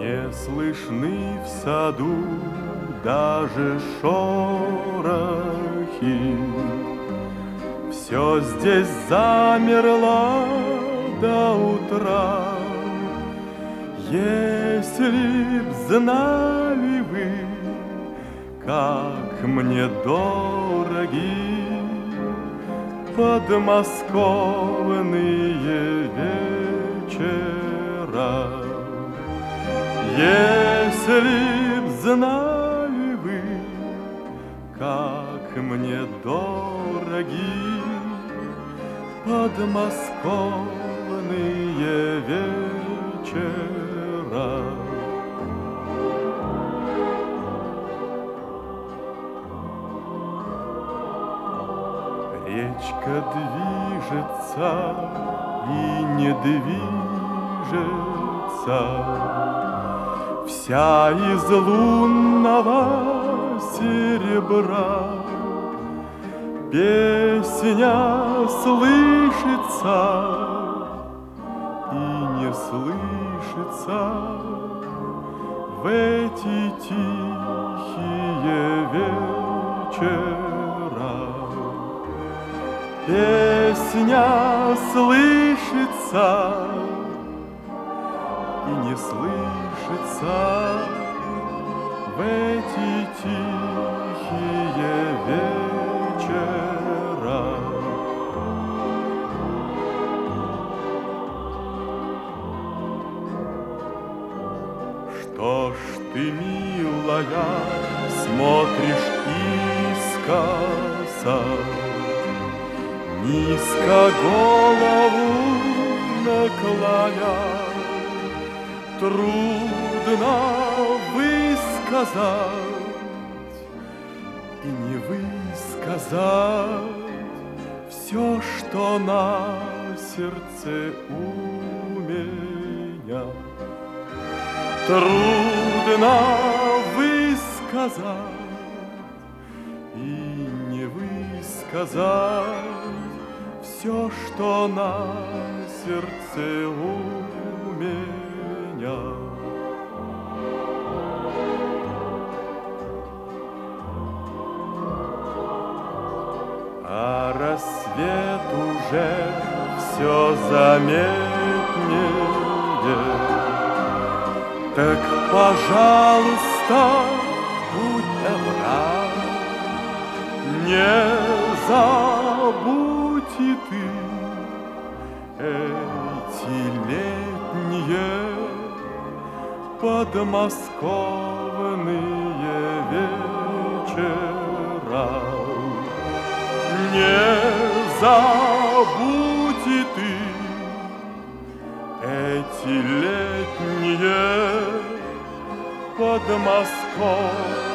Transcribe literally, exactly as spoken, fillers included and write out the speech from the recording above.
Не слышны в саду даже шорохи. Все здесь замерло до утра. Если б знали вы, как мне дороги подмосковные вечера. Если б знали вы, как мне дороги подмосковные вечера. Речка движется и не движется, вся из лунного серебра. Песня слышится и не слышится в эти тихие вечера. Песня слышится и не слышится в эти тихие вечера. Что ж ты, милая, смотришь искоса, низко голову наклоня? Трудно высказать и не высказать все, что на сердце у меня. Трудно высказать и не высказать все, что на сердце у меня. А рассвет уже все заметнее. Так, пожалуйста, будь добра, не забудь и ты эти летние подмосковные вечера. Не забудь и ты эти летние подмосковные